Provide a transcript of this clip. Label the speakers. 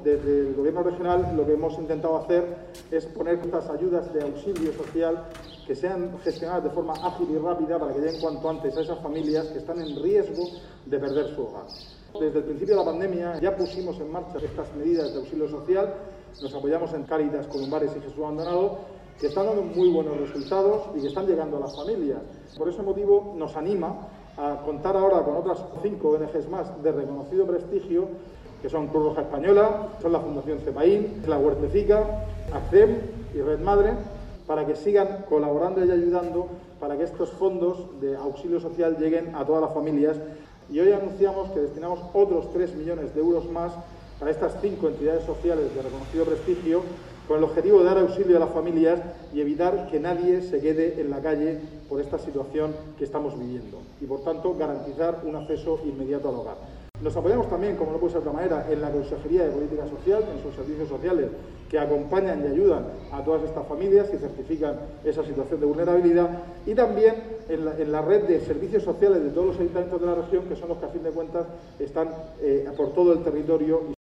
Speaker 1: desde el Gobierno regional lo que hemos intentado hacer es poner estas ayudas de auxilio social que sean gestionadas de forma ágil y rápida para que lleguen cuanto antes a esas familias que están en riesgo de perder su hogar. Desde el principio de la pandemia ya pusimos en marcha estas medidas de auxilio social, nos apoyamos en Cáritas, Columbares y Jesús Abandonado, que están dando muy buenos resultados y que están llegando a las familias. Por ese motivo nos anima a contar ahora con otras 5 ONGs más de reconocido prestigio, que son Cruz Roja Española, son la Fundación CEPAIN, la Huertecica, ACCEM y Red Madre, para que sigan colaborando y ayudando para que estos fondos de auxilio social lleguen a todas las familias. Y hoy anunciamos que destinamos otros 3 millones de euros más para estas 5 entidades sociales de reconocido prestigio, con el objetivo de dar auxilio a las familias y evitar que nadie se quede en la calle por esta situación que estamos viviendo y, por tanto, garantizar un acceso inmediato al hogar. Nos apoyamos también, como no puede ser de otra manera, en la Consejería de Política Social, en sus servicios sociales, que acompañan y ayudan a todas estas familias y certifican esa situación de vulnerabilidad, y también en la red de servicios sociales de todos los ayuntamientos de la región, que son los que a fin de cuentas están por todo el territorio.